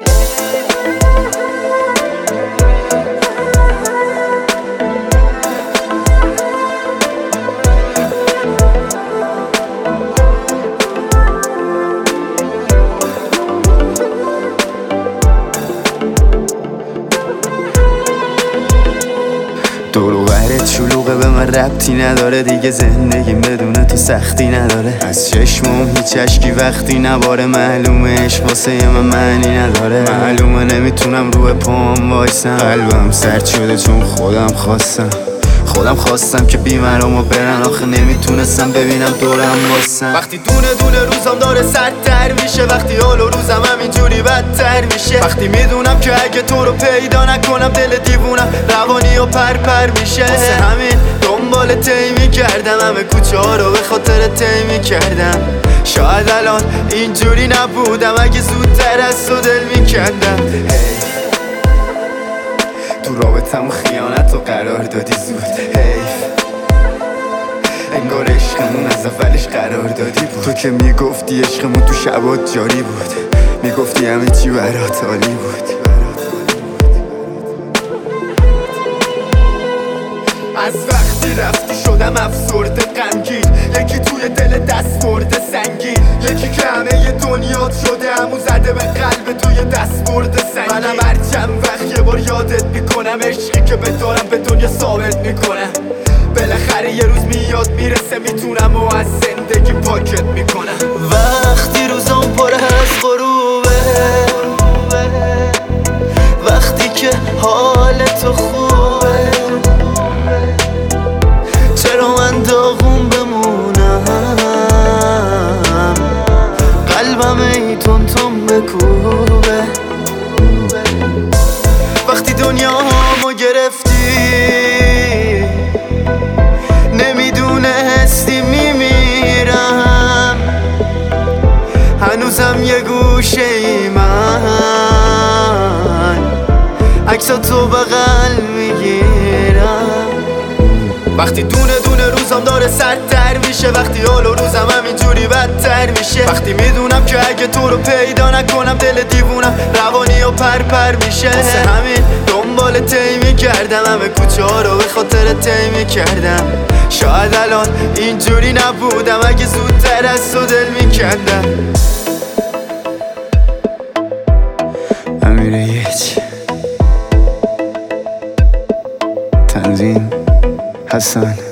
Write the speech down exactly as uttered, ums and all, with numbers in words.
دور و برت شلوغه، به من ربطی نداره دیگه، زندگیم بدون تو سختی نداره. از چشمم هیچ اشکی وقتی نباره، معلومه عشق واسه من معنی نداره. معلومه نمیتونم روی پام وایسم، قلبم سرد شده چون خودم خواستم خودم خواستم که بیمرامو برن، آخه نمیتونستم ببینم دورم واسم. وقتی دونه دونه روزم داره سردتر میشه، وقتی حال و روزم همینجوری بدتر میشه، وقتی میدونم که اگه تو رو پیدا نکنم دل دیوونم روانی و پر پر میشه. واسه همین دنبال تی میکردم، همه کوچه ها رو به خاطر تی میکردم. شاید الان اینجوری نبودم اگه زودتر از تو دل میکندم. hey. تو رابطم خیانت رو قرار دادی زود، حیف انگار عشقمون از اولش قرار دادی بود. تو که میگفتی عشقمون تو شبات جاری بود، میگفتی همه چی برات عالی بود. از وقتی رفتی شدم افسرده غمگین، یکی توی دل دست برده سنگین، یکی که همه ی دنیات شده همون زده به قلب توی دست برده سنگین. منم هر چند وقت یه بار یادت میکنم، عشقی که به دارم به دنیا ثابت میکنم. بالاخره یه روز میاد میرسه میتونم و از زندگی پاکت میکنم. وقتی روزم پر از غروبه، وقتی که حال تو خوبه، چرا من داغون بمونم، قلبم ای تون تون بکوبه. وقتی دنیا همو گرفتی نمیدونستی میمیرم، هنوزم یه گوشه ای من عکسا تو بغل میگیرم. وقتی دونه دونه روزم داره سردتر میشه، وقتی حال و روزم همینجوری بدتر میشه، وقتی میدونم که اگه تو رو پیدا نکنم دل دیوونم روانی و پر پر میشه. واسه همین دنبال تی میکردم، همه کوچه ها رو به خاطر تی میکردم. شاید الان اینجوری نبودم اگه زودتر از تو دل میکندم. امیر یک، تنظیم حسن.